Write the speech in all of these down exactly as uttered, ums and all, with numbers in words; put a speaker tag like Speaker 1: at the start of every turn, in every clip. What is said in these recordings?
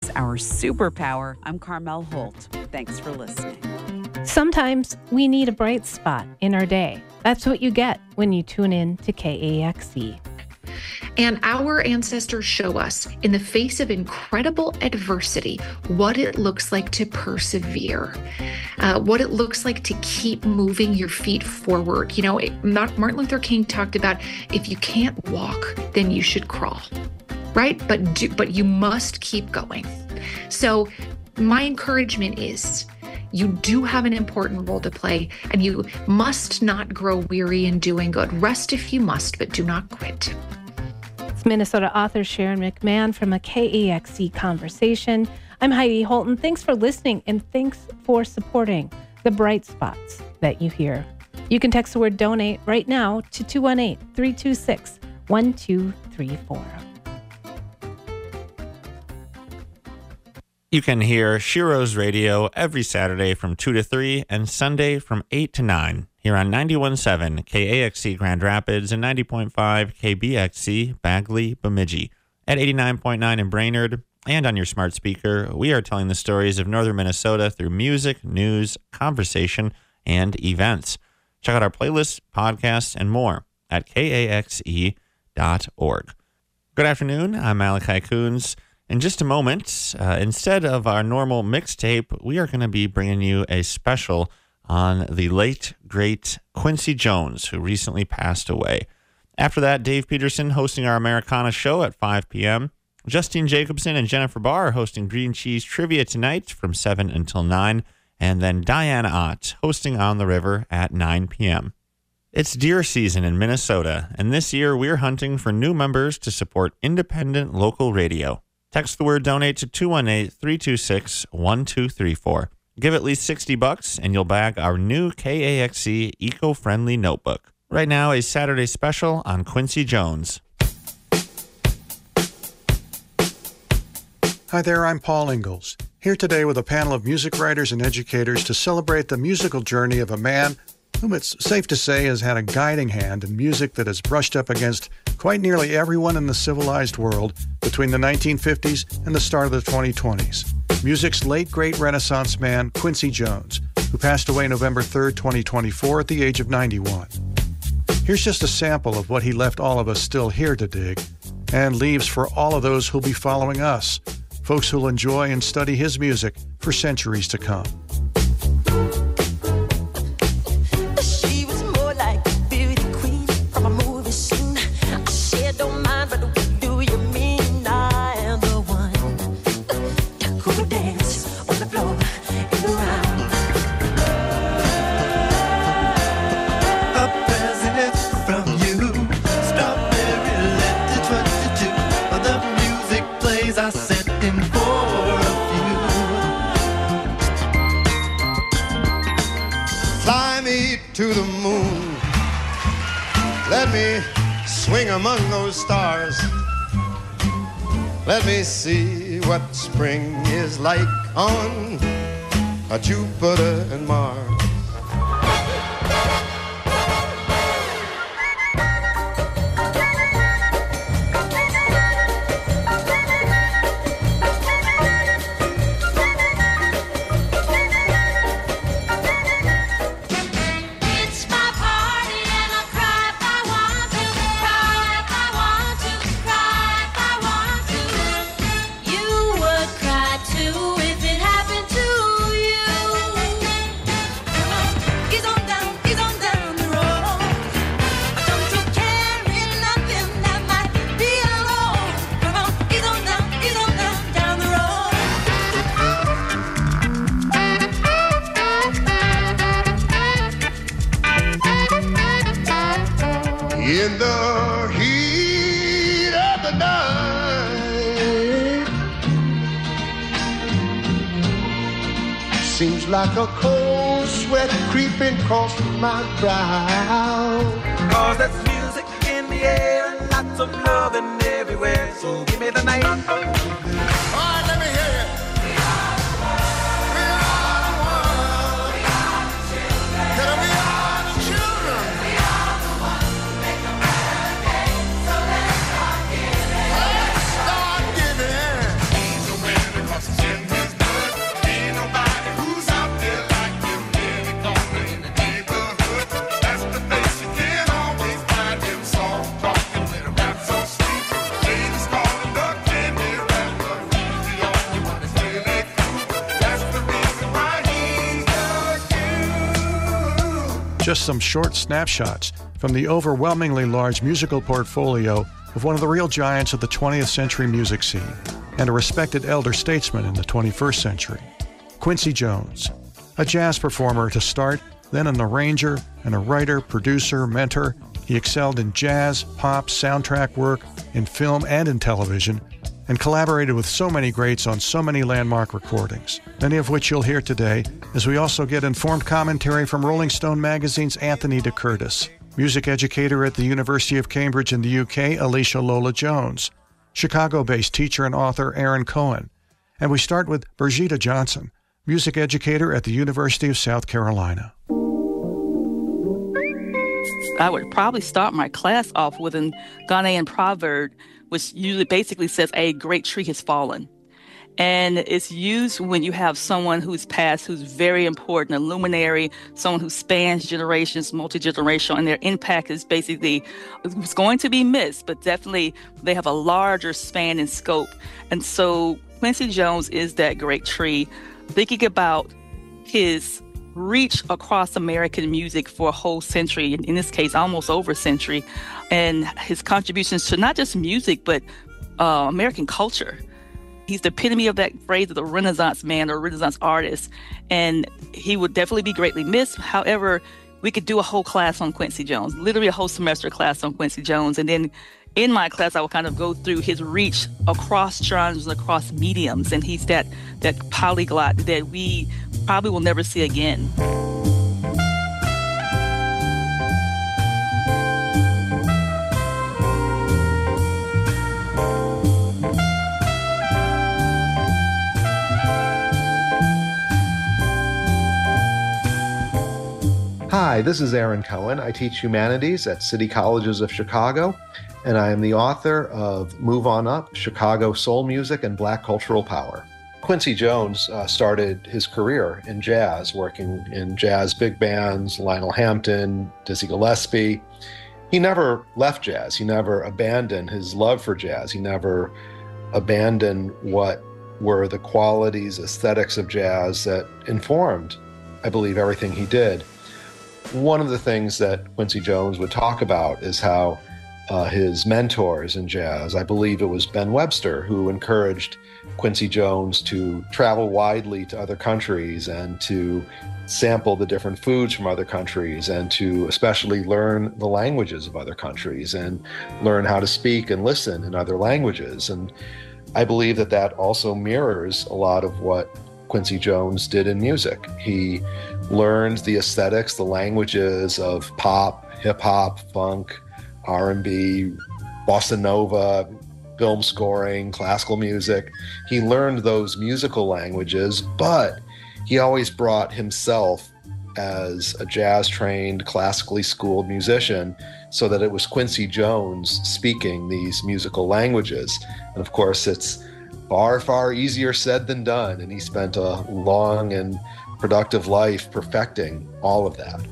Speaker 1: is our superpower. I'm Carmel Holt. Thanks for listening.
Speaker 2: Sometimes we need a bright spot in our day. That's what you get when you tune in to K A X E.
Speaker 3: And our ancestors show us, in the face of incredible adversity, what it looks like to persevere, uh, what it looks like to keep moving your feet forward. You know, it, Martin Luther King talked about, if you can't walk, then you should crawl, right? But do, but you must keep going. So my encouragement is, you do have an important role to play, and you must not grow weary in doing good. Rest if you must, but do not quit.
Speaker 2: It's Minnesota author Sharon McMahon from a K A X E Conversation. I'm Heidi Holton. Thanks for listening, and thanks for supporting the bright spots that you hear. You can text the word donate right now to two one eight, three two six, one two three four.
Speaker 4: You can hear Shiro's Radio every Saturday from two to three and Sunday from eight to nine here on ninety-one point seven K A X C Grand Rapids and ninety point five K B X C Bagley Bemidji. At eighty-nine point nine in Brainerd and on your smart speaker, we are telling the stories of northern Minnesota through music, news, conversation, and events. Check out our playlists, podcasts, and more at K A X E dot org. Good afternoon. I'm Malachi Coons. In just a moment, uh, instead of our normal mixtape, we are going to be bringing you a special on the late, great Quincy Jones, who recently passed away. After that, Dave Peterson hosting our Americana show at five p.m. Justine Jacobson and Jennifer Barr are hosting Green Cheese Trivia tonight from seven until nine. And then Diana Ott hosting On the River at nine p.m. It's deer season in Minnesota, and this year we're hunting for new members to support independent local radio. Text the word donate to two one eight, three two six, one two three four. Give at least sixty bucks and you'll bag our new K A X C eco-friendly notebook. Right now, a Saturday special on Quincy Jones.
Speaker 5: Hi there, I'm Paul Ingalls, here today with a panel of music writers and educators to celebrate the musical journey of a man whom it's safe to say has had a guiding hand in music that has brushed up against quite nearly everyone in the civilized world between the nineteen fifties and the start of the twenty twenties. Music's late great Renaissance man, Quincy Jones, who passed away November third, twenty twenty-four at the age of ninety-one. Here's just a sample of what he left all of us still here to dig, and leaves for all of those who'll be following us, folks who'll enjoy and study his music for centuries to come.
Speaker 6: To the moon, let me swing among those stars. Let me see what spring is like on a Jupiter and Mars. In the heat of the night, seems like a cold sweat creeping across my brow.
Speaker 7: Cause there's music in the air and lots of loving everywhere. So give me the night. All
Speaker 6: right, let me hear it.
Speaker 7: We are the world.
Speaker 6: We are the world.
Speaker 7: We are the children.
Speaker 6: Can we are the children?
Speaker 7: We are the ones who make a better day. So let's start giving.
Speaker 6: Let's start giving.
Speaker 7: Ease the wind across
Speaker 5: just some short snapshots from the overwhelmingly large musical portfolio of one of the real giants of the twentieth century music scene and a respected elder statesman in the twenty-first century, Quincy Jones. A jazz performer to start, then an arranger and a writer, producer, mentor. He excelled in jazz, pop, soundtrack work, in film and in television, and collaborated with so many greats on so many landmark recordings, many of which you'll hear today, as we also get informed commentary from Rolling Stone magazine's Anthony DeCurtis, music educator at the University of Cambridge in the U K, Alicia Lola Jones, Chicago-based teacher and author Aaron Cohen, and we start with Birgitta Johnson, music educator at the University of South Carolina.
Speaker 8: I would probably start my class off with a Ghanaian proverb, which usually basically says, a great tree has fallen. And it's used when you have someone who's passed, who's very important, a luminary, someone who spans generations, multi-generational, and their impact is basically, it's going to be missed, but definitely they have a larger span and scope. And so Quincy Jones is that great tree. Thinking about his reach across American music for a whole century, in this case, almost over a century, and his contributions to not just music, but uh, American culture. He's the epitome of that phrase of the Renaissance man or Renaissance artist, and he would definitely be greatly missed. However, we could do a whole class on Quincy Jones, literally a whole semester class on Quincy Jones, and then in my class, I will kind of go through his reach across genres, across mediums, and he's that that polyglot that we probably will never see again.
Speaker 9: Hi, this is Aaron Cohen. I teach humanities at City Colleges of Chicago, and I am the author of Move On Up, Chicago Soul Music and Black Cultural Power. Quincy Jones uh, started his career in jazz, working in jazz big bands, Lionel Hampton, Dizzy Gillespie. He never left jazz. He never abandoned his love for jazz. He never abandoned what were the qualities, aesthetics of jazz that informed, I believe, everything he did. One of the things that Quincy Jones would talk about is how uh, his mentors in jazz, I believe it was Ben Webster, who encouraged Quincy Jones to travel widely to other countries and to sample the different foods from other countries and to especially learn the languages of other countries and learn how to speak and listen in other languages. And I believe that that also mirrors a lot of what Quincy Jones did in music. He learned the aesthetics, the languages of pop, hip hop, funk, R and B, bossa nova, film scoring, classical music. He learned those musical languages, but he always brought himself as a jazz-trained, classically schooled musician so that it was Quincy Jones speaking these musical languages. And of course, it's far, far easier said than done. And he spent a long and productive life perfecting all of that.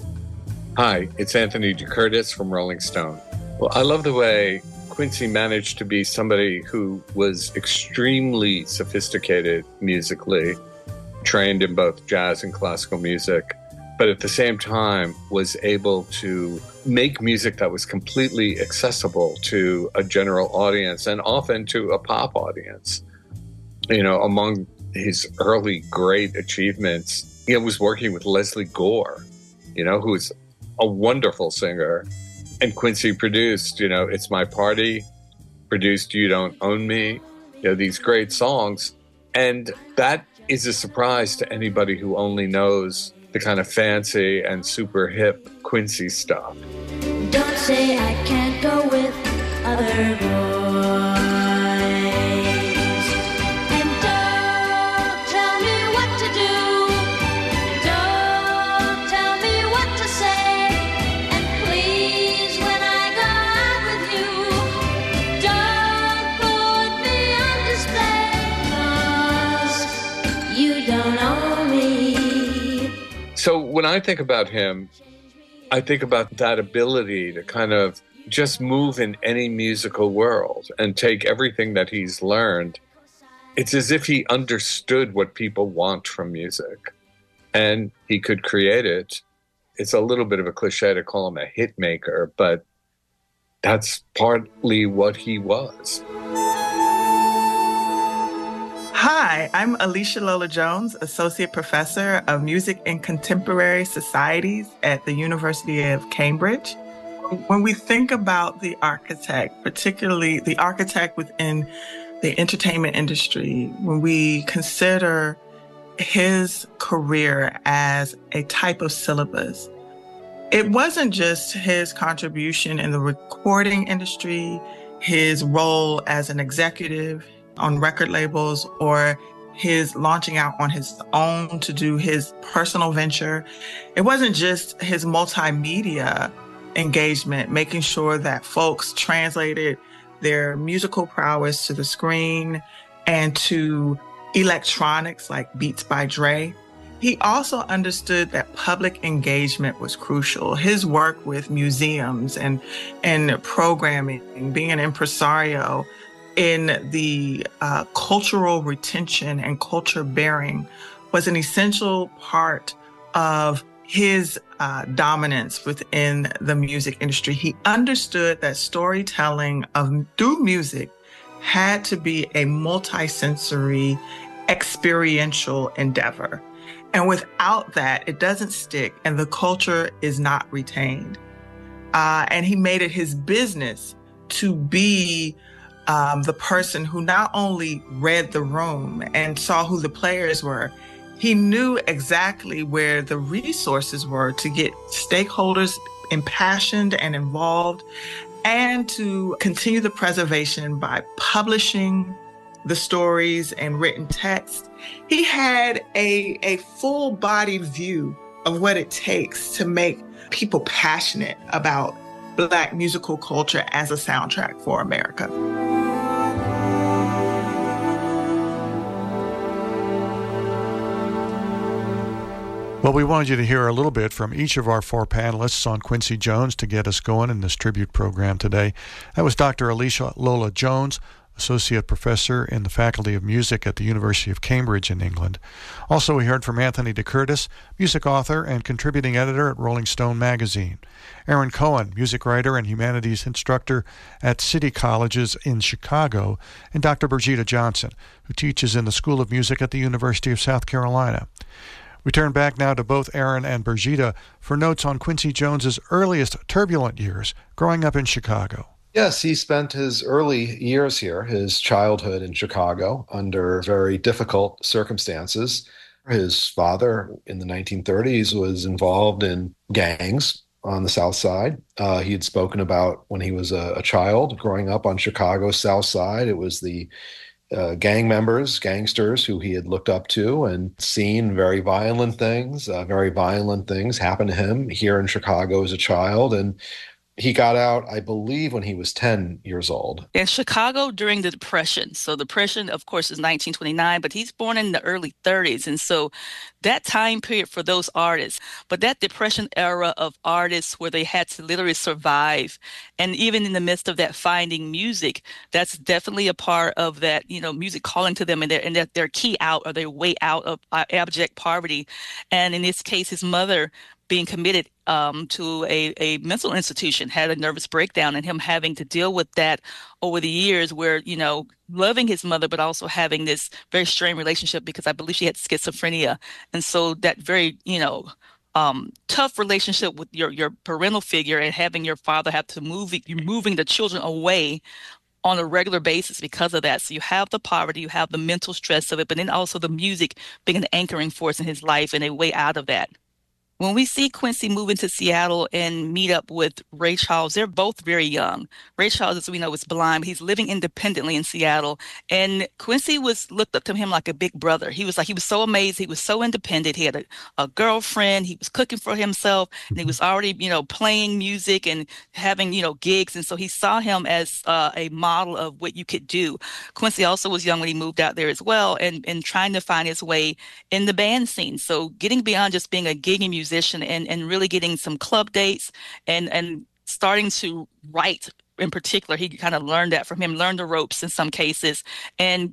Speaker 10: Hi, it's Anthony DeCurtis from Rolling Stone. Well, I love the way Quincy managed to be somebody who was extremely sophisticated musically, trained in both jazz and classical music, but at the same time was able to make music that was completely accessible to a general audience and often to a pop audience. You know, among his early great achievements, he was working with Leslie Gore, you know, who's a wonderful singer. And Quincy produced, you know, It's My Party, produced You Don't Own Me, you know, these great songs. And that is a surprise to anybody who only knows the kind of fancy and super hip Quincy stuff.
Speaker 11: Don't say I can't go with other boys. And don't tell me what to do. Don't tell me what to say. And please, when I go out with you, don't put me on display, 'cause you don't own me.
Speaker 10: So when I think about him, I think about that ability to kind of just move in any musical world and take everything that he's learned. It's as if he understood what people want from music and he could create it it's a little bit of a cliche to call him a hit maker, but that's partly what he was.
Speaker 12: Hi, I'm Alicia Lola Jones, Associate Professor of Music and Contemporary Societies at the University of Cambridge. When we think about the architect, particularly the architect within the entertainment industry, when we consider his career as a type of syllabus, it wasn't just his contribution in the recording industry, his role as an executive on record labels, or his launching out on his own to do his personal venture. It wasn't just his multimedia engagement, making sure that folks translated their musical prowess to the screen and to electronics like Beats by Dre. He also understood that public engagement was crucial. His work with museums and, and programming, being an impresario in the uh, cultural retention and culture bearing, was an essential part of his uh, dominance within the music industry. He understood that storytelling of through music had to be a multi-sensory, experiential endeavor. And without that, it doesn't stick and the culture is not retained. Uh, and he made it his business to be um, the person who not only read the room and saw who the players were, he knew exactly where the resources were to get stakeholders impassioned and involved, and to continue the preservation by publishing the stories and written text. He had a, a full-bodied view of what it takes to make people passionate about Black musical culture as a soundtrack for America.
Speaker 5: Well, we wanted you to hear a little bit from each of our four panelists on Quincy Jones to get us going in this tribute program today. That was Doctor Alicia Lola Jones, Associate Professor in the Faculty of Music at the University of Cambridge in England. Also, we heard from Anthony DeCurtis, music author and contributing editor at Rolling Stone magazine. Aaron Cohen, music writer and humanities instructor at City Colleges in Chicago. And Doctor Birgitta Johnson, who teaches in the School of Music at the University of South Carolina. We turn back now to both Aaron and Birgitta for notes on Quincy Jones's earliest turbulent years growing up in Chicago.
Speaker 9: Yes, he spent his early years here, his childhood in Chicago, under very difficult circumstances. His father in the nineteen thirties was involved in gangs on the South Side. Uh, he had spoken about when he was a, a child growing up on Chicago's South Side. It was the uh, gang members, gangsters who he had looked up to and seen very violent things, uh, very violent things happen to him here in Chicago as a child. And he got out, I believe, when he was ten years old.
Speaker 8: In Chicago during the Depression. So the Depression, of course, is nineteen twenty-nine, but he's born in the early thirties. And so that time period for those artists, but that Depression era of artists where they had to literally survive. And even in the midst of that, finding music, that's definitely a part of that, you know, music calling to them and their, and that their key out or their way out of uh, abject poverty. And in this case, his mother being committed um, to a, a mental institution, had a nervous breakdown, and him having to deal with that over the years where, you know, loving his mother, but also having this very strained relationship because I believe she had schizophrenia. And so that very, you know, um, tough relationship with your, your parental figure and having your father have to move, you're moving the children away on a regular basis because of that. So you have the poverty, you have the mental stress of it, but then also the music being an anchoring force in his life and a way out of that. When we see Quincy move into Seattle and meet up with Ray Charles, they're both very young. Ray Charles, as we know, is blind. He's living independently in Seattle. And Quincy was looked up to him like a big brother. He was like, he was so amazed. He was so independent. He had a, a girlfriend. He was cooking for himself. And he was already, you know, playing music and having, you know, gigs. And so he saw him as uh, a model of what you could do. Quincy also was young when he moved out there as well and, and trying to find his way in the band scene. So getting beyond just being a gigging musician, musician and, and really getting some club dates and, and starting to write in particular. He kind of learned that from him, learned the ropes in some cases, and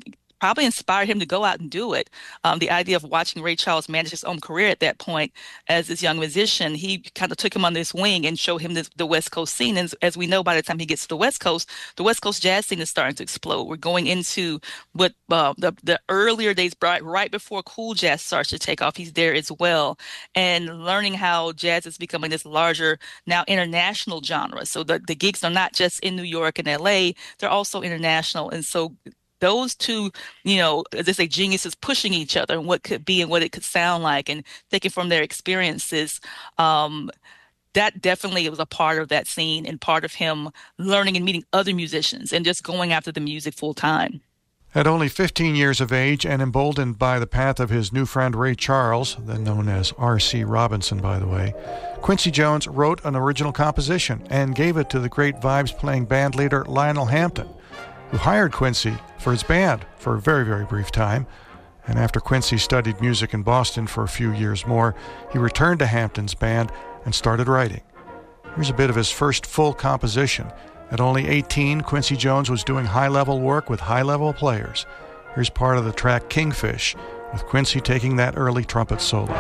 Speaker 8: probably inspired him to go out and do it. Um, the idea of watching Ray Charles manage his own career at that point as this young musician, he kind of took him under his wing and showed him this, the West Coast scene. And as we know, by the time he gets to the West Coast, the West Coast jazz scene is starting to explode. We're going into what uh, the, the earlier days, right, right before cool jazz starts to take off. He's there as well. And learning how jazz is becoming this larger, now international genre. So the, the gigs are not just in New York and L A, they're also international. And so those two, you know, as they say, geniuses pushing each other and what could be and what it could sound like and taking from their experiences, um, that definitely was a part of that scene and part of him learning and meeting other musicians and just going after the music full time.
Speaker 5: At only fifteen years of age and emboldened by the path of his new friend Ray Charles, then known as R C Robinson, by the way, Quincy Jones wrote an original composition and gave it to the great vibes-playing band leader Lionel Hampton, who hired Quincy for his band for a very, very brief time. And after Quincy studied music in Boston for a few years more, he returned to Hampton's band and started writing. Here's a bit of his first full composition. At only eighteen, Quincy Jones was doing high-level work with high-level players. Here's part of the track Kingfish, with Quincy taking that early trumpet solo.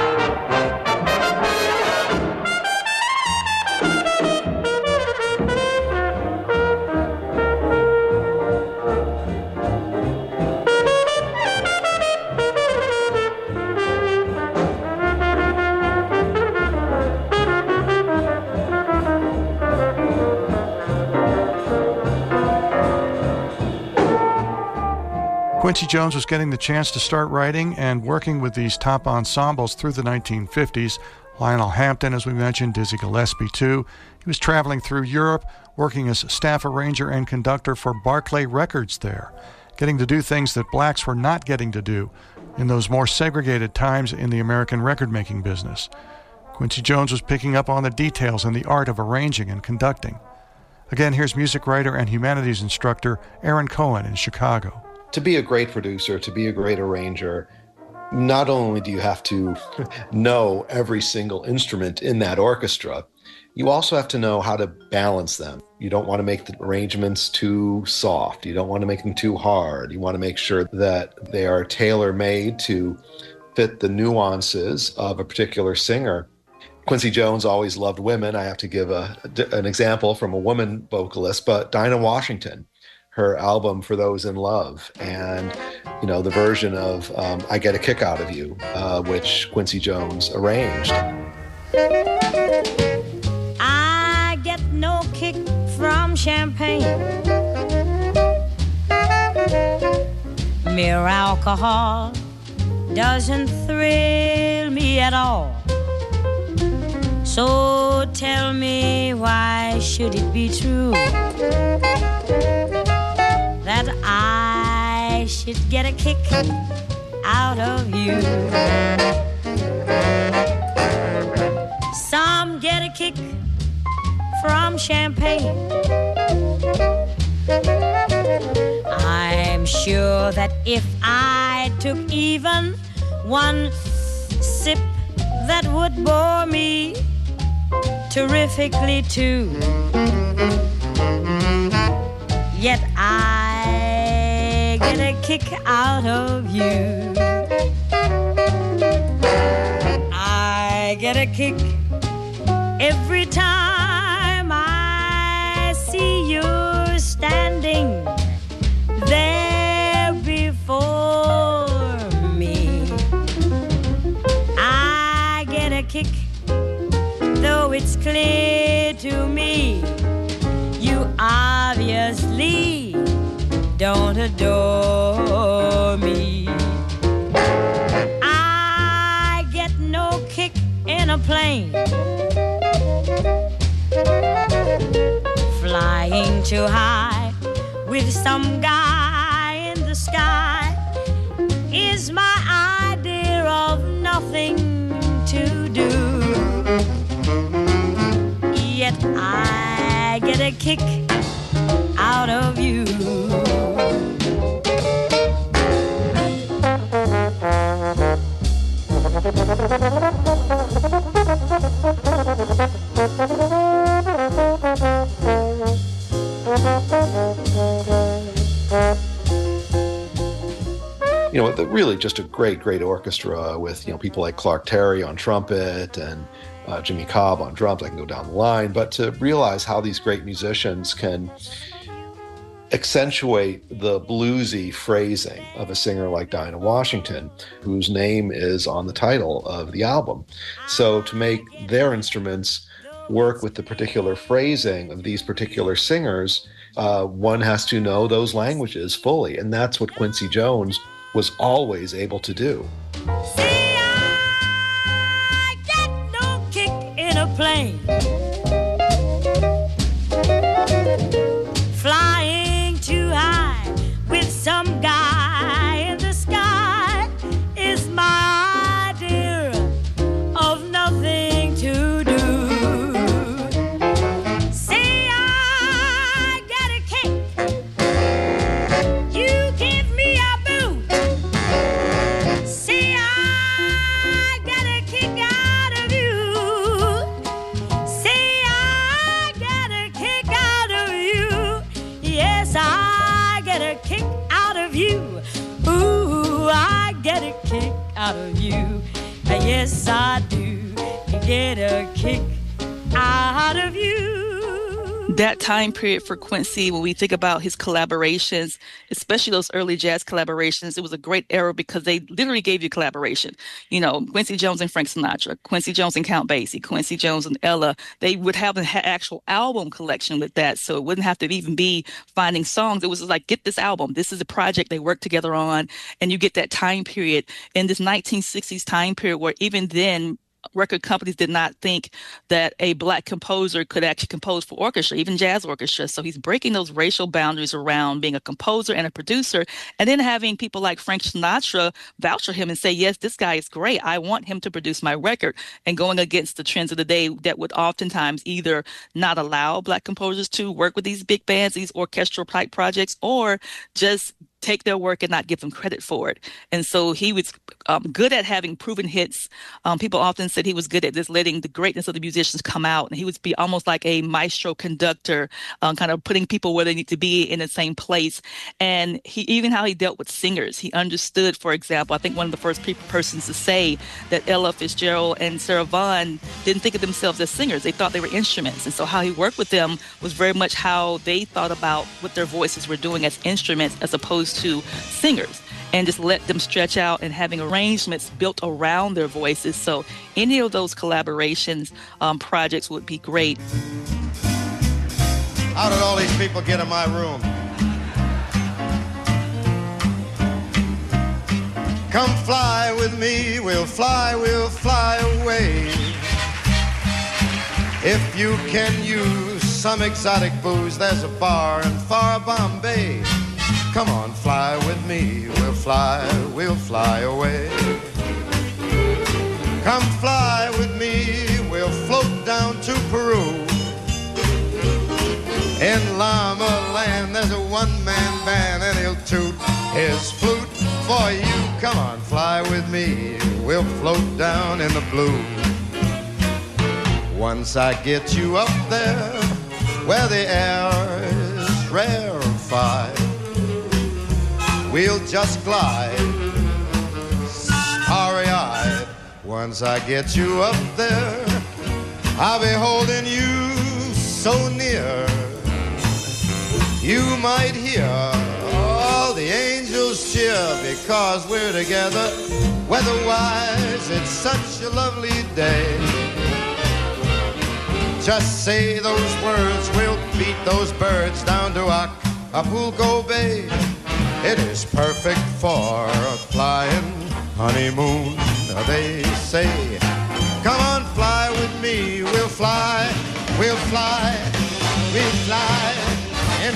Speaker 5: Quincy Jones was getting the chance to start writing and working with these top ensembles through the nineteen fifties. Lionel Hampton, as we mentioned, Dizzy Gillespie too. He was traveling through Europe, working as staff arranger and conductor for Barclay Records there, getting to do things that blacks were not getting to do in those more segregated times in the American record-making business. Quincy Jones was picking up on the details and the art of arranging and conducting. Again, here's music writer and humanities instructor Aaron Cohen in Chicago.
Speaker 9: To be a great producer, to be a great arranger, not only do you have to know every single instrument in that orchestra, you also have to know how to balance them. You don't want to make the arrangements too soft. You don't want to make them too hard. You want to make sure that they are tailor-made to fit the nuances of a particular singer. Quincy Jones always loved women. I have to give a, an example from a woman vocalist, but Dinah Washington, her album For Those in Love, and you know the version of um, I Get a Kick Out of You, uh, which Quincy Jones arranged.
Speaker 11: I get no kick from champagne. Mere alcohol doesn't thrill me at all. So tell me, why should it be true that I should get a kick out of you? Some get a kick from champagne. I'm sure that if I took even one sip, that would bore me terrifically too. Yet I get a kick out of you. I get a kick every time I see you standing there before me. I get a kick, though it's clear to me you obviously don't adore me. I get no kick in a plane, flying too high with some guy in the sky is my idea of nothing to do. Yet I get a kick out of you.
Speaker 9: you know, the, really just a great, great orchestra with, you know, people like Clark Terry on trumpet and uh, Jimmy Cobb on drums. I can go down the line. But to realize how these great musicians can accentuate the bluesy phrasing of a singer like Dinah Washington, whose name is on the title of the album. So to make their instruments work with the particular phrasing of these particular singers, uh, one has to know those languages fully. And that's what Quincy Jones was always able to do.
Speaker 11: See, I get no kick in a plane. Flying too high with some guy in the sky is my idea of nothing to do. See, I get a kick. You give me a boot. See, I get a kick out of you. See, I get a kick out of you. Yes, I get a kick out of you. Ooh, I get a kick out of you. Yes, I do get a kick out of you.
Speaker 8: That time period for Quincy, when we think about his collaborations, especially those early jazz collaborations, it was a great era because they literally gave you collaboration. You know, Quincy Jones and Frank Sinatra, Quincy Jones and Count Basie, Quincy Jones and Ella. They would have an actual album collection with that, so it wouldn't have to even be finding songs. It was just like, get this album. This is a project they worked together on, and you get that time period in this nineteen sixties time period where even then, record companies did not think that a black composer could actually compose for orchestra, even jazz orchestra. So he's breaking those racial boundaries around being a composer and a producer, and then having people like Frank Sinatra vouch for him and say, yes, this guy is great. I want him to produce my record, and going against the trends of the day that would oftentimes either not allow black composers to work with these big bands, these orchestral type projects, or just take their work and not give them credit for it. And so he was um, good at having proven hits. Um, people often said he was good at just letting the greatness of the musicians come out. And he would be almost like a maestro conductor, um, kind of putting people where they need to be in the same place. And he even how he dealt with singers. He understood, for example, I think one of the first pe- persons to say that Ella Fitzgerald and Sarah Vaughan didn't think of themselves as singers. They thought they were instruments. And so how he worked with them was very much how they thought about what their voices were doing as instruments as opposed to singers, and just let them stretch out and having arrangements built around their voices. So any of those collaborations um, projects would be great.
Speaker 6: How did all these people get in my room? Come fly with me, we'll fly, we'll fly away. If you can use some exotic booze, there's a bar in far Bombay. Come on, fly with me, we'll fly, we'll fly away. Come fly with me, we'll float down to Peru. In Llama Land, there's a one-man band, and he'll toot his flute for you. Come on, fly with me, we'll float down in the blue. Once I get you up there, where the air is rarefied, we'll just glide, starry-eyed. Once I get you up there, I'll be holding you so near. You might hear all the angels cheer because we're together. Weather-wise, it's such a lovely day. Just say those words, we'll beat those birds down to Acapulco Bay. It is perfect for a flying honeymoon, they say. Come on, fly with me, we'll fly, we'll fly, we'll fly. And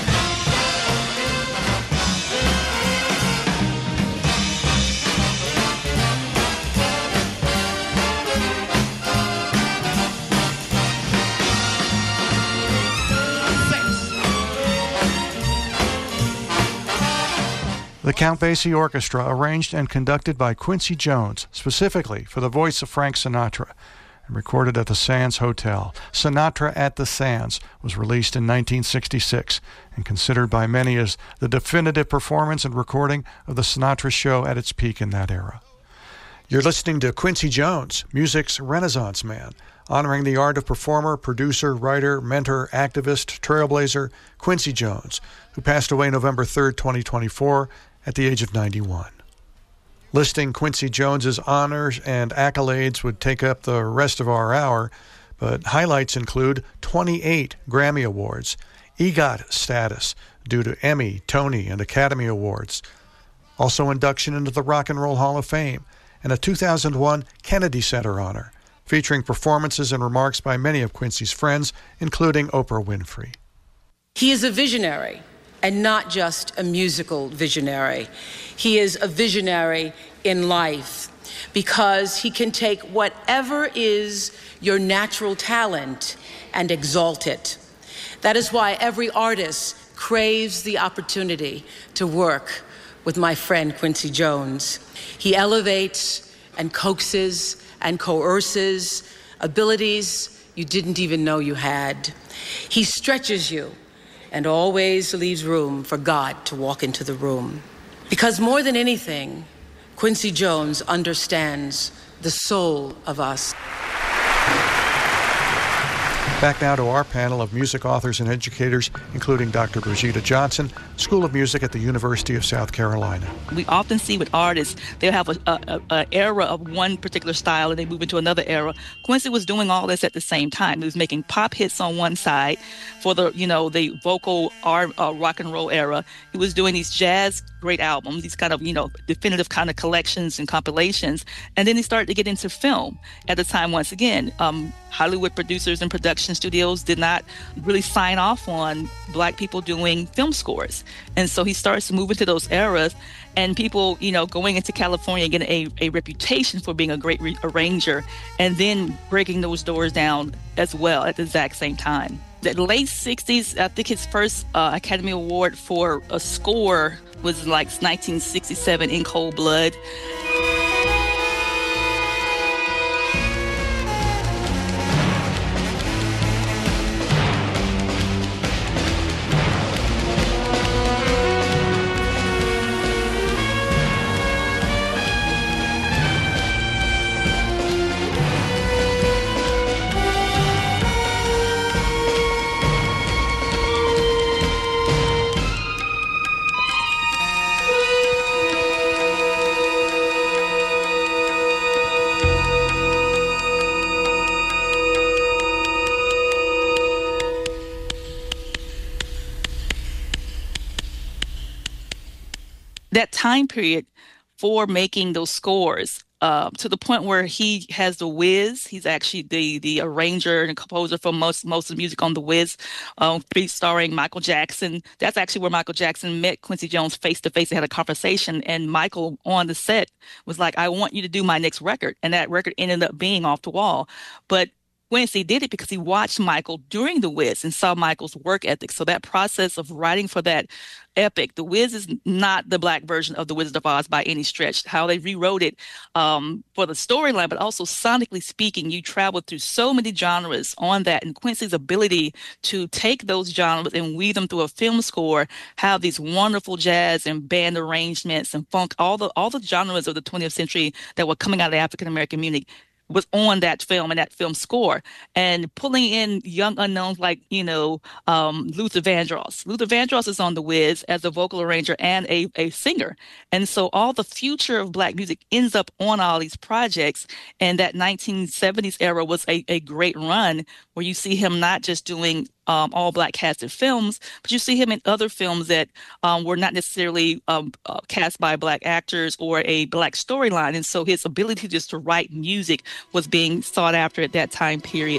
Speaker 5: The Count Basie Orchestra, arranged and conducted by Quincy Jones, specifically for the voice of Frank Sinatra. and recorded at the Sands Hotel. Sinatra at the Sands was released in nineteen sixty-six and considered by many as the definitive performance and recording of the Sinatra show at its peak in that era. You're listening to Quincy Jones, music's Renaissance man, honoring the art of performer, producer, writer, mentor, activist, trailblazer, Quincy Jones, who passed away November third, twenty twenty-four, at the age of ninety-one. Listing Quincy Jones's honors and accolades would take up the rest of our hour, but highlights include twenty-eight Grammy Awards, EGOT status due to Emmy, Tony, and Academy Awards, also induction into the Rock and Roll Hall of Fame, and a two thousand one Kennedy Center honor, featuring performances and remarks by many of Quincy's friends, including Oprah Winfrey.
Speaker 13: He is a visionary, and not just a musical visionary. He is a visionary in life because he can take whatever is your natural talent and exalt it. That is why every artist craves the opportunity to work with my friend Quincy Jones. He elevates and coaxes and coerces abilities you didn't even know you had. He stretches you and always leaves room for God to walk into the room. Because more than anything, Quincy Jones understands the soul of us.
Speaker 5: Back now to our panel of music authors and educators, including Doctor Brigida Johnson, School of Music at the University of South Carolina.
Speaker 8: We often see with artists, they'll have a, a, a era of one particular style and they move into another era. Quincy was doing all this at the same time. He was making pop hits on one side for the, you know, the vocal art, uh, rock and roll era. He was doing these jazz great albums, these kind of, you know, definitive kind of collections and compilations. And then he started to get into film at the time. Once again, um, Hollywood producers and production studios did not really sign off on Black people doing film scores. And so he starts to move into those eras, and people, you know, going into California getting a, a reputation for being a great re- arranger, and then breaking those doors down as well at the exact same time. The late sixties, I think his first uh, Academy Award for a score was like nineteen sixty-seven, In Cold Blood. That time period for making those scores, uh, to the point where he has The Wiz. He's actually the the arranger and composer for most most of the music on The Wiz, um, starring Michael Jackson. That's actually where Michael Jackson met Quincy Jones face to face. They had a conversation, and Michael on the set was like, "I want you to do my next record," and that record ended up being Off the Wall. But Quincy did it because he watched Michael during The Wiz and saw Michael's work ethic. So that process of writing for that epic, The Wiz is not the Black version of The Wizard of Oz by any stretch. How they rewrote it um, for the storyline, but also sonically speaking, you traveled through so many genres on that. And Quincy's ability to take those genres and weave them through a film score, have these wonderful jazz and band arrangements and funk, all the all the genres of the twentieth century that were coming out of the African American community was on that film and that film score, and pulling in young unknowns like, you know, um, Luther Vandross. Luther Vandross is on The Wiz as a vocal arranger and a, a singer. And so all the future of Black music ends up on all these projects. And that nineteen seventies era was a, a great run where you see him not just doing Um, all Black casted films, but you see him in other films that um, were not necessarily um, uh, cast by Black actors or a Black storyline. And so his ability just to write music was being sought after at that time period.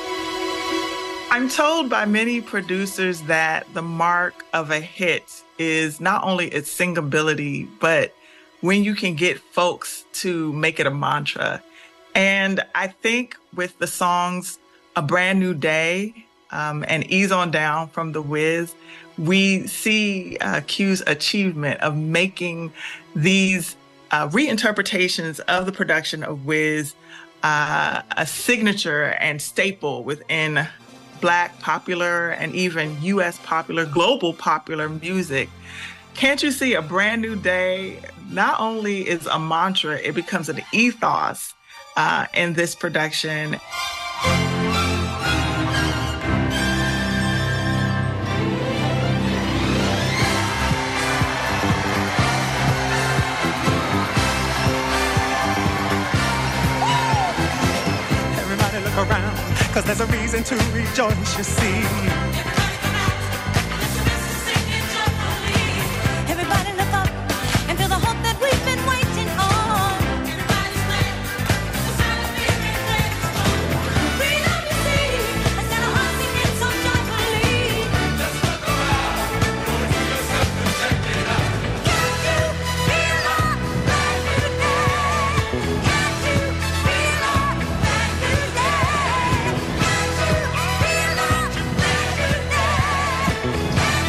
Speaker 12: I'm told by many producers that the mark of a hit is not only its singability, but when you can get folks to make it a mantra. And I think with the songs A Brand New Day, Um, and Ease On Down from The Wiz, we see uh, Q's achievement of making these uh, reinterpretations of the production of Wiz uh, a signature and staple within Black popular and even U S popular, global popular music. Can't You See a Brand New Day not only is a mantra, it becomes an ethos uh, in this production.
Speaker 7: Everybody look around, cause there's a reason to rejoice, you see.
Speaker 11: Everybody look up and feel the hope that we've been waiting on. Everybody's playing the sound of music playing the song. Freedom, you see, instead of us singing so joyfully. Just look around, go to yourself and check it out. Can't you feel a brand new day? Can't you feel a brand new day? Can't you feel a brand new day?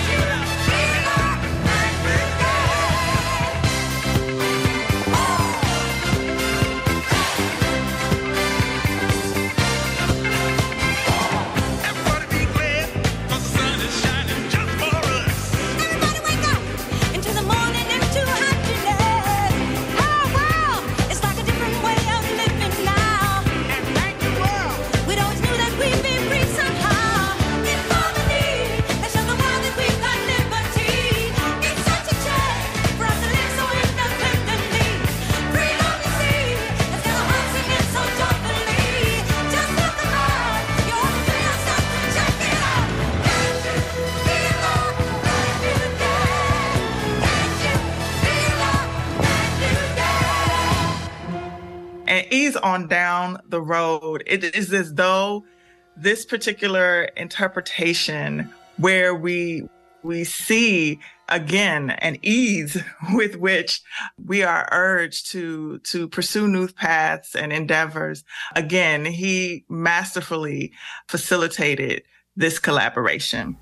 Speaker 11: Into the morning, into happiness. Oh, wow, it's like a different way of living now. And thank the world. We always knew that we'd be free somehow. In harmony, let's show the world that we've got liberty. It's such a change for us to live so independently. Freedom, you see, instead of us singing so joyfully. Just look around, you ought to feel yourself and check it out. Can't you feel a brand new day?
Speaker 12: And ease on down the road. It is as though this particular interpretation where we we see again an ease with which we are urged to to pursue new paths and endeavors. Again, he masterfully facilitated this collaboration.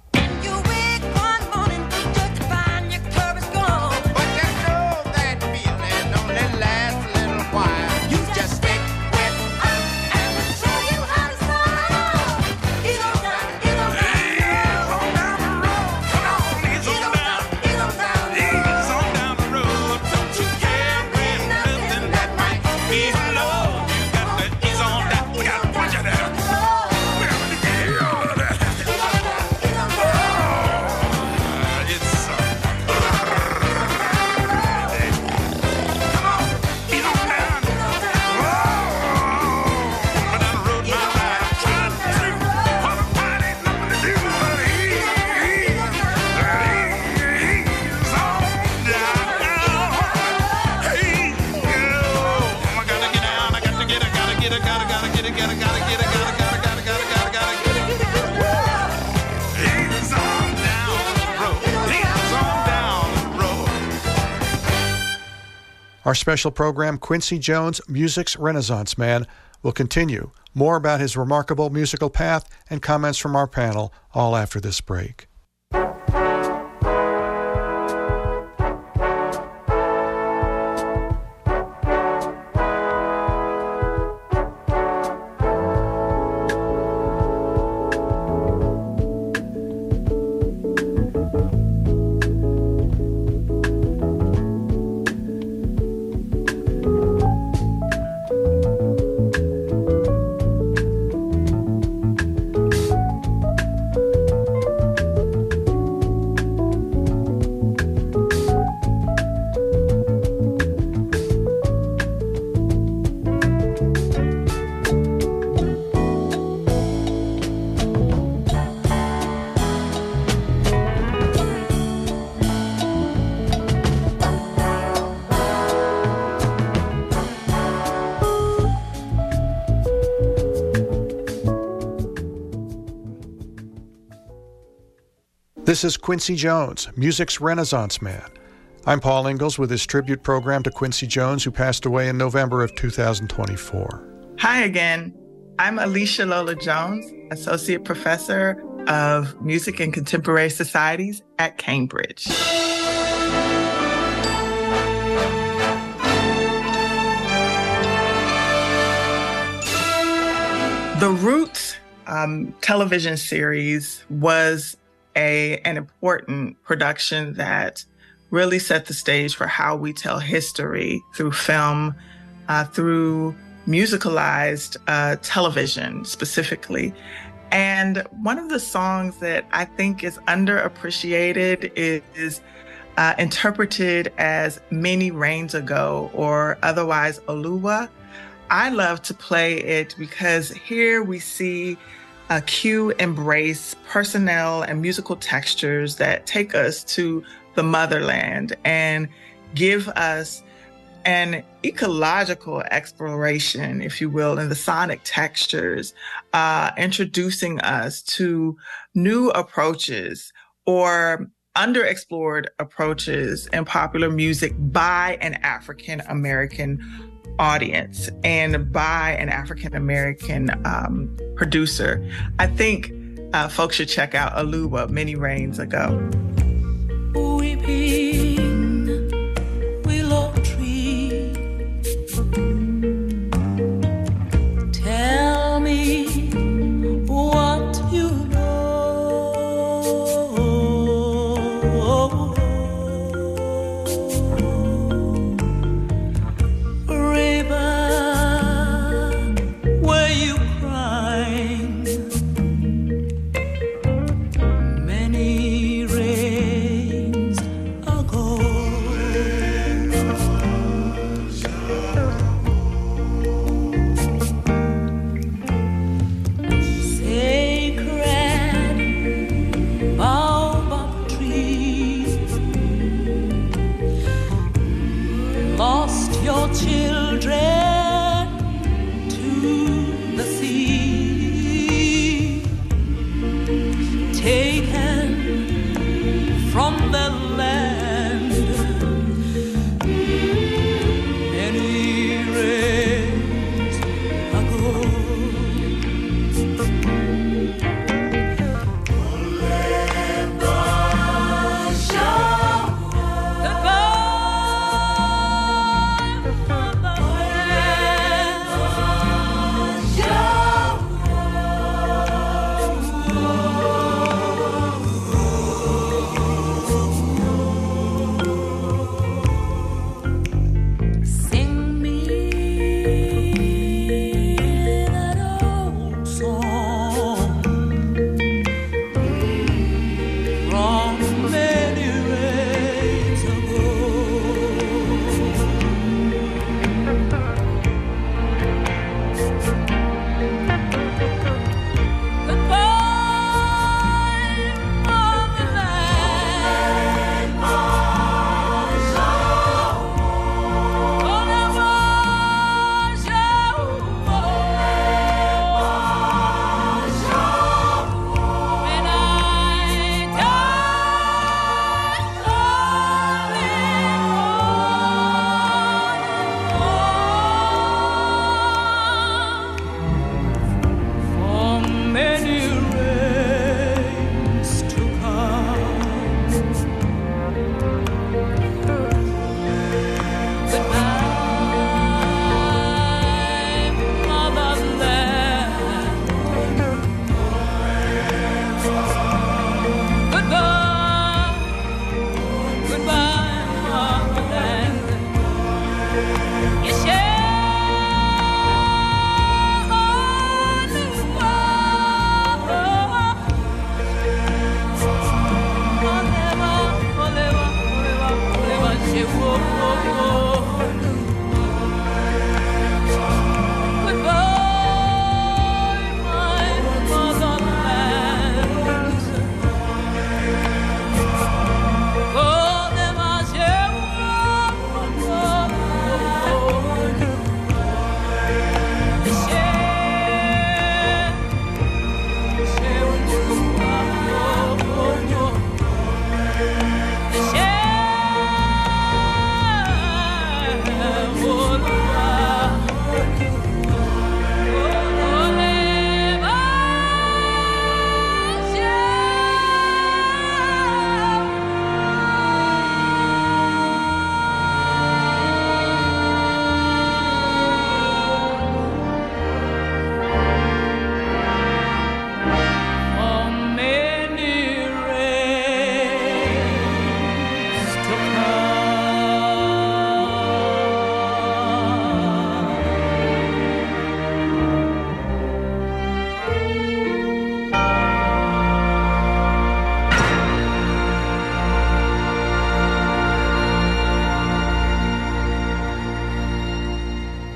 Speaker 5: Our special program, Quincy Jones, Music's Renaissance Man, will continue. More about his remarkable musical path and comments from our panel, all after this break. This is Quincy Jones, Music's Renaissance Man. I'm Paul Ingalls with this tribute program to Quincy Jones, who passed away in November of two thousand twenty-four.
Speaker 12: Hi again. I'm Alicia Lola Jones, Associate Professor of Music and Contemporary Societies at Cambridge. The Roots um, television series was a an important production that really set the stage for how we tell history through film, uh, through musicalized uh, television specifically. And one of the songs that I think is underappreciated is uh, interpreted as Many Rains Ago, or otherwise Oluwa. I love to play it because here we see uh, Q embrace personnel and musical textures that take us to the motherland and give us an ecological exploration, if you will, in the sonic textures, uh, introducing us to new approaches or underexplored approaches in popular music by an African American audience and by an African American um, producer. I think uh, folks should check out Oluwa, Many Rains Ago.
Speaker 11: Weeping willow tree, tell me what you know. River, were you crying? Many rains ago.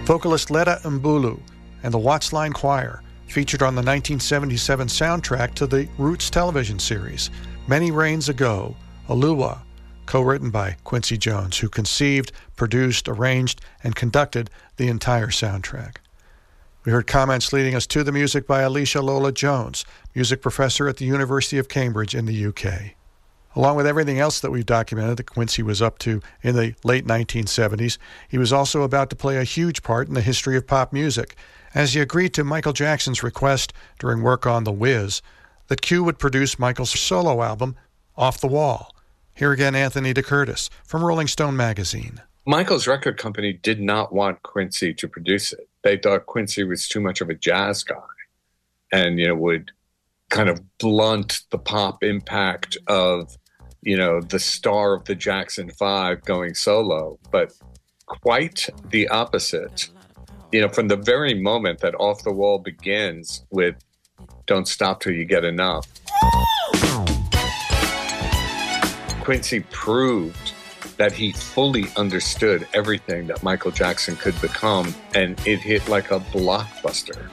Speaker 5: Vocalist Letta Mbulu and the Watts Line Choir featured on the nineteen seventy-seven soundtrack to the Roots television series, Many Rains Ago, Oluwa, co-written by Quincy Jones, who conceived, produced, arranged, and conducted the entire soundtrack. We heard comments leading us to the music by Alicia Lola Jones, music professor at the University of Cambridge in the U K. Along with everything else that we've documented that Quincy was up to in the late nineteen seventies, he was also about to play a huge part in the history of pop music, as he agreed to Michael Jackson's request during work on The Wiz that Q would produce Michael's solo album, Off the Wall. Here again, Anthony DeCurtis from Rolling Stone magazine.
Speaker 10: Michael's record company did not want Quincy to produce it. They thought Quincy was too much of a jazz guy and, you know, would kind of blunt the pop impact of, you know, the star of the Jackson Five going solo. But quite the opposite. You know, from the very moment that Off the Wall begins with Don't Stop Till You Get Enough, Quincy proved that he fully understood everything that Michael Jackson could become, and it hit like a blockbuster.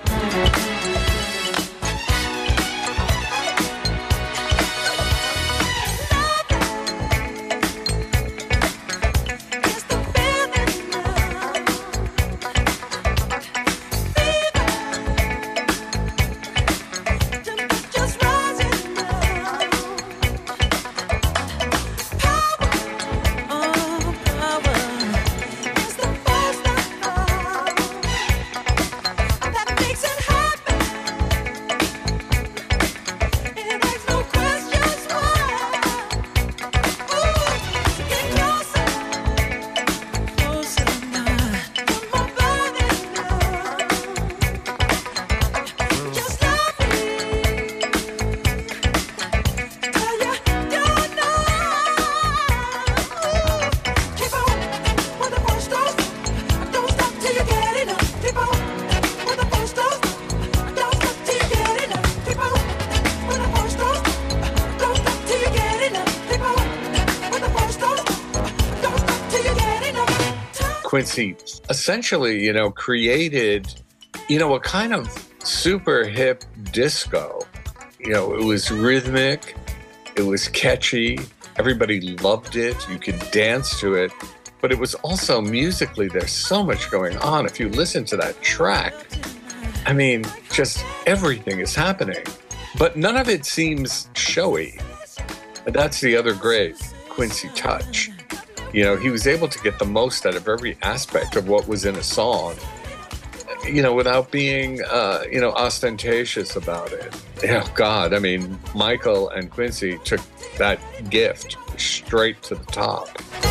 Speaker 10: Quincy essentially, you know, created, you know, a kind of super hip disco. You know, it was rhythmic, it was catchy, everybody loved it, you could dance to it, but it was also musically, there's so much going on. If you listen to that track, I mean, just everything is happening, but none of it seems showy. And that's the other great Quincy touch. You know, he was able to get the most out of every aspect of what was in a song, you know, without being, uh, you know, ostentatious about it. Oh, God, I mean, Michael and Quincy took that gift straight to the top.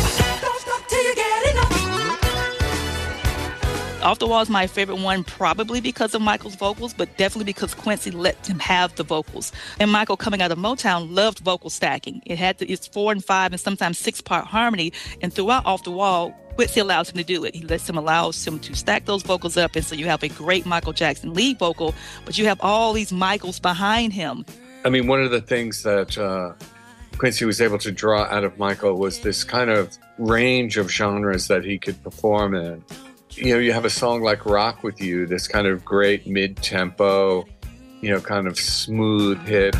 Speaker 8: Off the Wall is my favorite one, probably because of Michael's vocals, but definitely because Quincy let him have the vocals. And Michael, coming out of Motown, loved vocal stacking. It had to, it's four and five and sometimes six-part harmony. And throughout Off the Wall, Quincy allows him to do it. He lets him, allows him to stack those vocals up. And so you have a great Michael Jackson lead vocal, but you have all these Michaels behind him.
Speaker 10: I mean, one of the things that uh, Quincy was able to draw out of Michael was this kind of range of genres that he could perform in. You know, you have a song like Rock With You, this kind of great mid-tempo, you know, kind of smooth hit.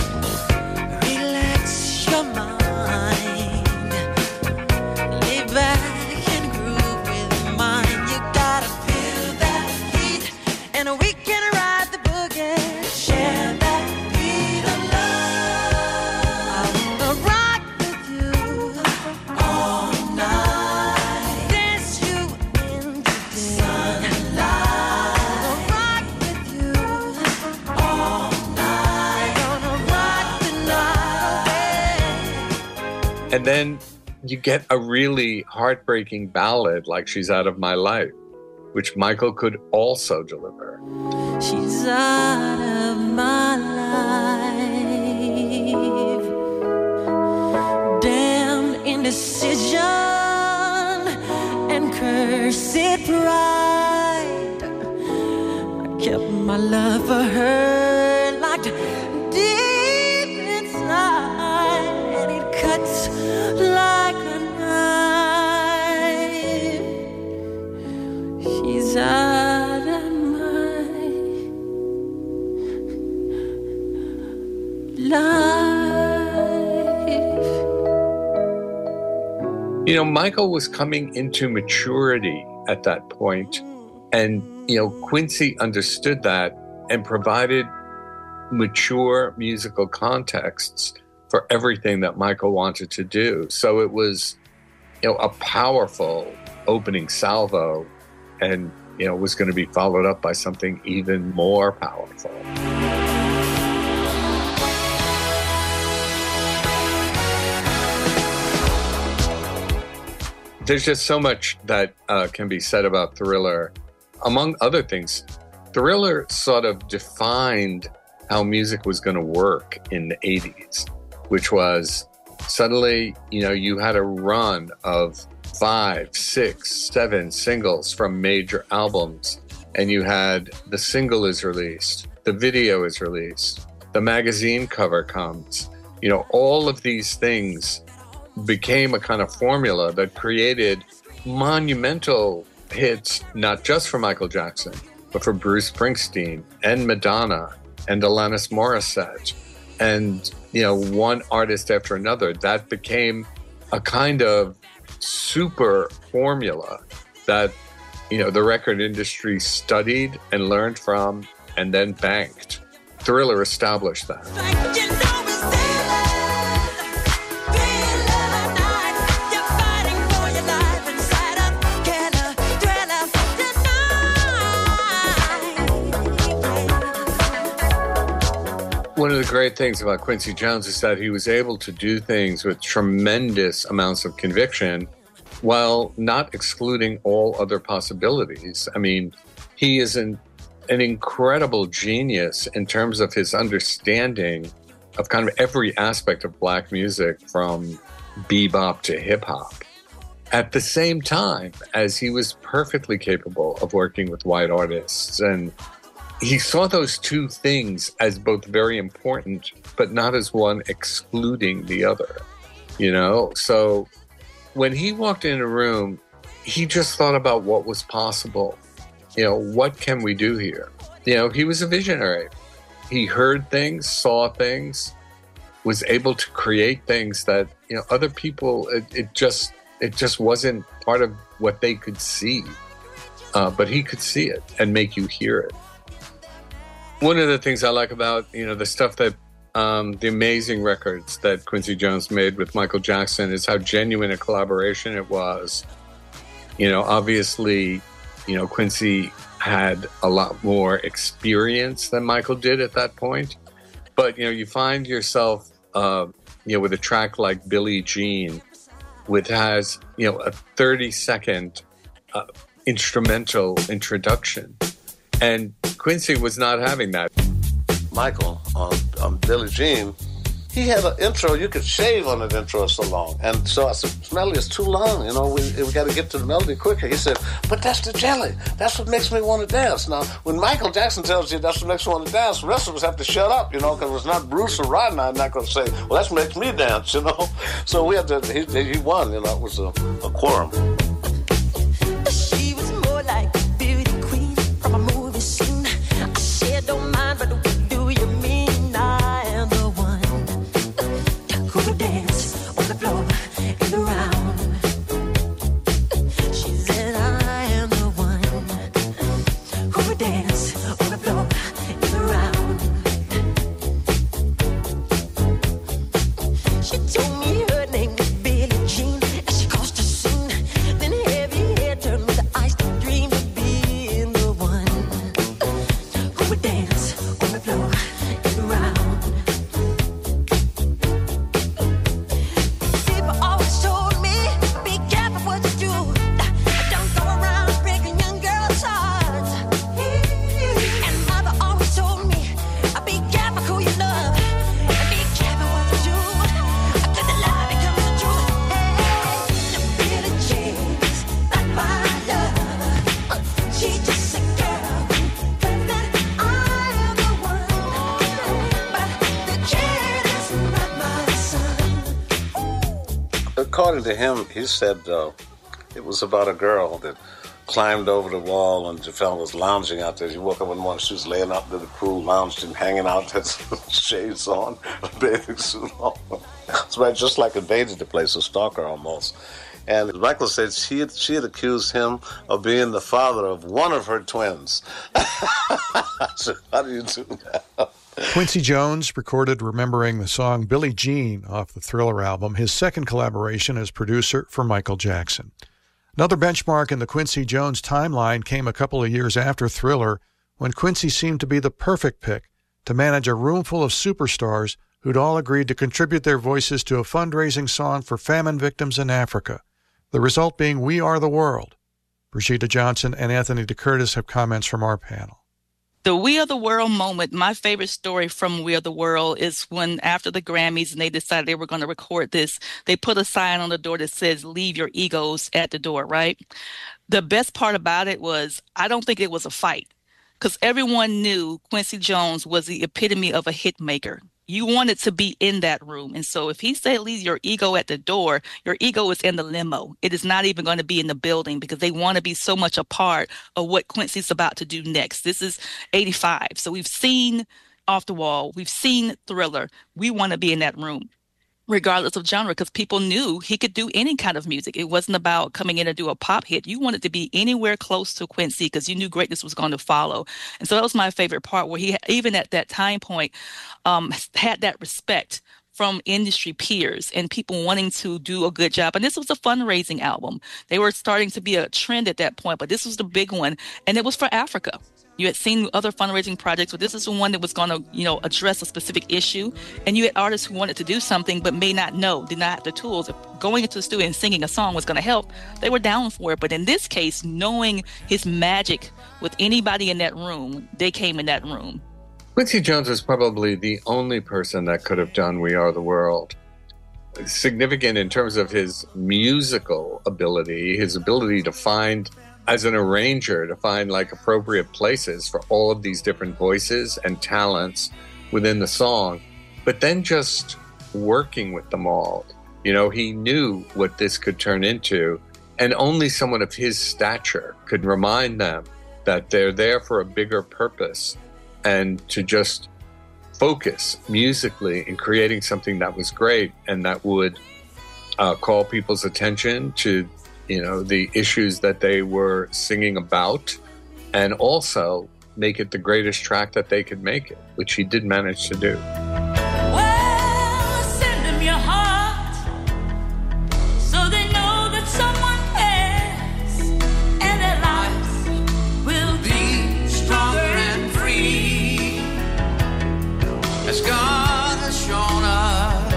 Speaker 11: Relax your mind, lay back and groove with mine. You gotta feel that heat, and we can ride the boogie, share that beat of love. I wanna rock with you all night, dance you into the sunlight. I wanna rock with you all night, gonna rock the night away.
Speaker 10: And then you get a really heartbreaking ballad like She's Out of My Life, which Michael could also deliver.
Speaker 11: She's out of my life. Damn indecision and cursed pride. I kept my love for her locked deep inside, and it cuts like a knife. She's out of my life.
Speaker 10: You know, Michael was coming into maturity at that point, and, you know, Quincy understood that and provided mature musical contexts for everything that Michael wanted to do. So it was, you know, a powerful opening salvo, and, you know, was going to be followed up by something even more powerful. There's just so much that uh, can be said about Thriller. Among other things, Thriller sort of defined how music was going to work in the eighties, which was suddenly, you know, you had a run of five, six, seven singles from major albums, and you had the single is released, the video is released, the magazine cover comes. You know, all of these things became a kind of formula that created monumental hits, not just for Michael Jackson, but for Bruce Springsteen and Madonna and Alanis Morissette, and, you know, one artist after another. That became a kind of super formula that, you know, the record industry studied and learned from and then banked. Thriller established that. One of the great things about Quincy Jones is that he was able to do things with tremendous amounts of conviction while not excluding all other possibilities. I mean, he is an, an incredible genius in terms of his understanding of kind of every aspect of black music, from bebop to hip hop, at the same time as he was perfectly capable of working with white artists. And he saw those two things as both very important, but not as one excluding the other, you know? So when he walked in a room, he just thought about what was possible. You know, what can we do here? You know, he was a visionary. He heard things, saw things, was able to create things that, you know, other people, it, it just it just wasn't part of what they could see. Uh, but he could see it and make you hear it. One of the things I like about, you know, the stuff that, um, the amazing records that Quincy Jones made with Michael Jackson is how genuine a collaboration it was. You know, obviously, you know, Quincy had a lot more experience than Michael did at that point. But, you know, you find yourself, uh, you know, with a track like Billie Jean, which has, you know, a thirty second uh, instrumental introduction. And Quincy was not having that.
Speaker 14: Michael, on, on Billie Jean, he had an intro. You could shave on that intro so long. And so I said, this melody is too long. You know, we, we got to get to the melody quicker. He said, but that's the jelly. That's what makes me want to dance. Now, when Michael Jackson tells you that's what makes me want to dance, the rest of us have to shut up, you know, because it's not Bruce or Rodney. I'm not going to say, well, that makes me dance, you know. So we had to, he, he won, you know, it was a, a quorum.
Speaker 11: She was more like a beauty queen from a movie scene. I said, don't mind, but what do you mean? I am the one who would dance on the floor and around. She said, I am the one who would dance on the floor and around. She told me her name was Billie Jean, and she caused a scene. Then heavy hair turned with the ice to dream of being the one who would dance on the floor and around. People always told me, be careful what you do. Don't go around breaking young girls' hearts. And mother always told me, be careful who you love, and be careful what you do. Till the lie becomes the truth. Hey, Billie Jean's not my love. She's just a girl who claims that I am the one. But the kid is not my son.
Speaker 14: According to him, he said uh, it was about a girl that climbed over the wall, and Jafel was lounging out there. She woke up one morning, she was laying out in the pool, lounged and hanging out, had some shades on, a bathing suit on. It's right, just like invaded the place, a stalker almost. And Michael said she had, she had accused him of being the father of one of her twins. I said, how do you do that?
Speaker 5: Quincy Jones recorded Remembering the song Billie Jean off the Thriller album, his second collaboration as producer for Michael Jackson. Another benchmark in the Quincy Jones timeline came a couple of years after Thriller, when Quincy seemed to be the perfect pick to manage a room full of superstars who'd all agreed to contribute their voices to a fundraising song for famine victims in Africa. The result being We Are the World. Brigida Johnson and Anthony DeCurtis have comments from our panel.
Speaker 8: The We Are the World moment, my favorite story from We Are the World is when after the Grammys and they decided they were going to record this, they put a sign on the door that says, leave your egos at the door, right? The best part about it was, I don't think it was a fight, because everyone knew Quincy Jones was the epitome of a hit maker. You wanted to be in that room. And so if he said, leave your ego at the door, your ego is in the limo. It is not even going to be in the building because they want to be so much a part of what Quincy's about to do next. This is eighty-five. So we've seen Off the Wall. We've seen Thriller. We want to be in that room, regardless of genre, because people knew he could do any kind of music. It wasn't about coming in and do a pop hit. You wanted to be anywhere close to Quincy because you knew greatness was going to follow. And so that was my favorite part, where he, even at that time point, um, had that respect from industry peers and people wanting to do a good job. And this was a fundraising album. They were starting to be a trend at that point, but this was the big one. And it was for Africa. You had seen other fundraising projects, but this is the one that was going to, you know, address a specific issue. And you had artists who wanted to do something but may not know, did not have the tools. If going into the studio and singing a song was going to help, they were down for it. But in this case, knowing his magic with anybody in that room, they came in that room.
Speaker 10: Quincy Jones was probably the only person that could have done We Are the World. Significant in terms of his musical ability, his ability to find, as an arranger, to find like appropriate places for all of these different voices and talents within the song, but then just working with them all. You know, he knew what this could turn into, and only someone of his stature could remind them that they're there for a bigger purpose and to just focus musically in creating something that was great and that would uh, call people's attention to, you know, the issues that they were singing about, and also make it the greatest track that they could make it, which he did manage to do.
Speaker 11: Well, send them your heart so they know that someone cares, and their lives will be stronger and free, as God has shown us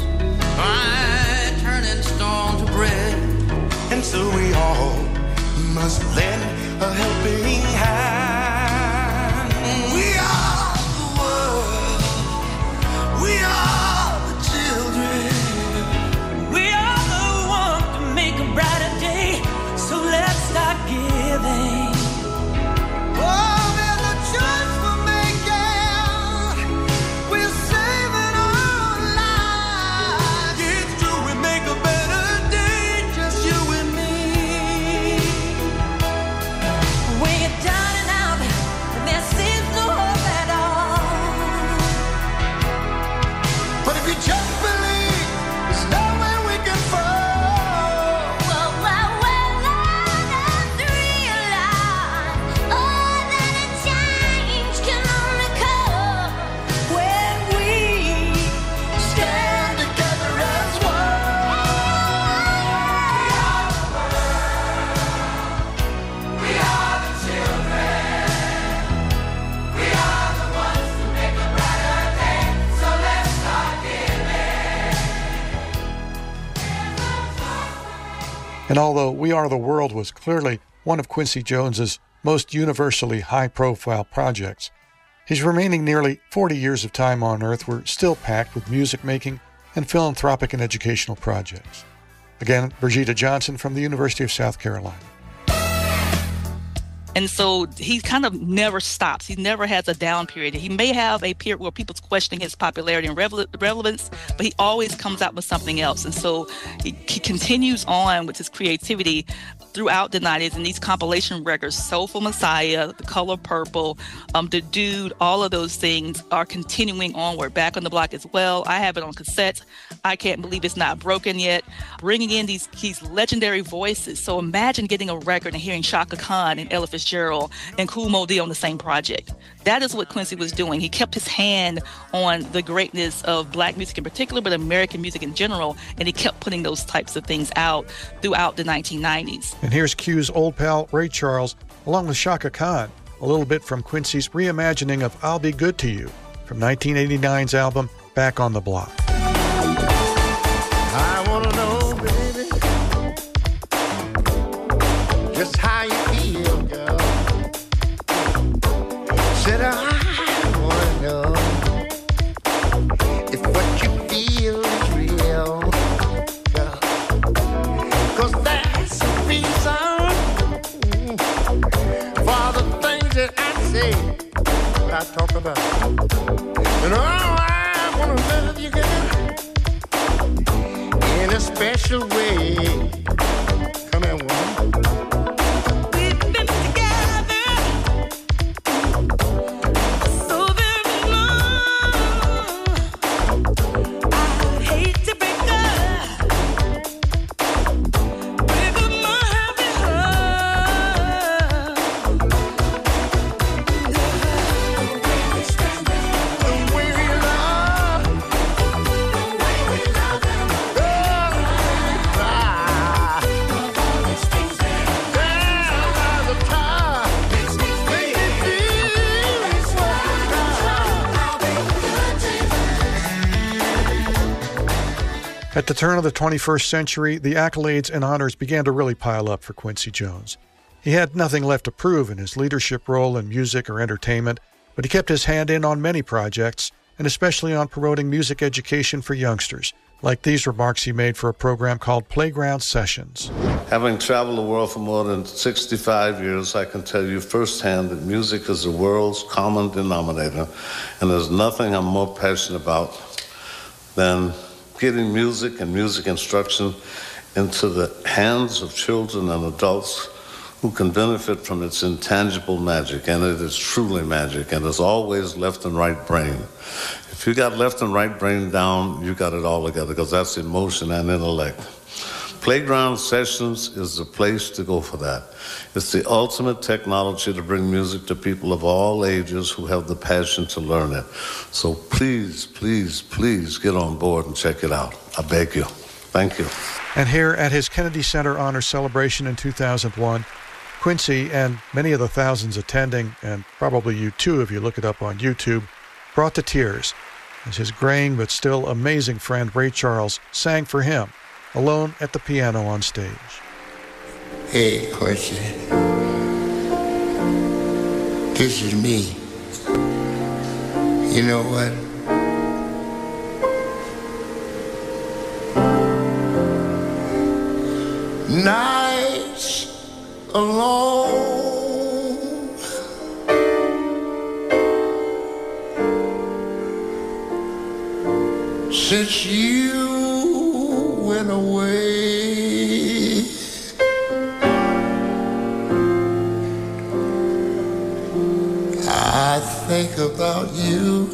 Speaker 11: by turning stone to bread.
Speaker 7: And so we all must lend a helping hand. We are the world. We are the children.
Speaker 11: We are the ones to make a brighter day. So let's start giving.
Speaker 7: Oh, there's a choice we're making. We're saving our lives. It's true, we make a better day, just you and me.
Speaker 11: When you're down and out, and there seems no hope at all.
Speaker 7: But if you just believe, there's nowhere we can fall.
Speaker 11: Well, well, well, let us realize, oh, that a change can only come when we
Speaker 7: Stand together as one.
Speaker 11: We are the children. We are the ones to make a brighter day. So let's start
Speaker 5: And although We Are the World was clearly one of Quincy Jones's most universally high-profile projects, his remaining nearly forty years of time on Earth were still packed with music-making and philanthropic and educational projects. Again, Brigida Johnson from the University of South Carolina.
Speaker 8: And so he kind of never stops. He never has a down period. He may have a period where people's questioning his popularity and rele- relevance, but he always comes out with something else. And so he, he continues on with his creativity throughout the nineties, and these compilation records, Soulful Messiah, The Color Purple, um, The Dude, all of those things are continuing onward. Back on the Block as well. I have it on cassette. I Can't Believe It's Not Broken Yet. Bringing in these, these legendary voices. So imagine getting a record and hearing Chaka Khan and Ella Fitzgerald and Kool Moe Dee on the same project. That is what Quincy was doing. He kept his hand on the greatness of Black music in particular, but American music in general, and he kept putting those types of things out throughout the nineteen nineties.
Speaker 5: And here's Q's old pal Ray Charles, along with Chaka Khan, a little bit from Quincy's reimagining of I'll Be Good to You from nineteen eighty-nine's album Back on the Block.
Speaker 6: I wanna know, baby, just how you feel, girl. Said I wanna know if what you feel is real, girl. 'Cause that's the reason for the things that I say, that I talk about. And oh, I wanna love you, girl, in a special way. Come here, woman.
Speaker 7: We've been together so very long. I hate to break up, break up my happy heart. The way we love, the way we love them.
Speaker 5: At the turn of the twenty-first century, the accolades and honors began to really pile up for Quincy Jones. He had nothing left to prove in his leadership role in music or entertainment, but he kept his hand in on many projects, and especially on promoting music education for youngsters, like these remarks he made for a program called Playground Sessions.
Speaker 14: Having traveled the world for more than sixty-five years, I can tell you firsthand that music is the world's common denominator, and there's nothing I'm more passionate about than getting music and music instruction into the hands of children and adults who can benefit from its intangible magic, and it is truly magic, and it's always left and right brain. If you got left and right brain down, you got it all together, because that's emotion and intellect. Playground Sessions is the place to go for that. It's the ultimate technology to bring music to people of all ages who have the passion to learn it. So please, please, please get on board and check it out. I beg you. Thank you.
Speaker 5: And here at his Kennedy Center Honor Celebration in two thousand one, Quincy and many of the thousands attending, and probably you too if you look it up on YouTube, brought to tears as his graying but still amazing friend Ray Charles sang for him, alone at the piano on stage.
Speaker 6: Hey, Quincy. This is me. You know what? Nights alone, since you went away, I think about you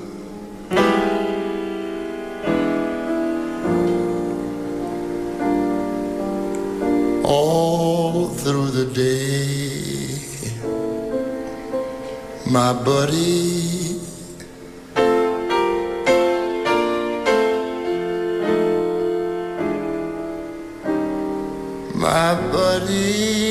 Speaker 6: all through the day, my buddy. My buddy.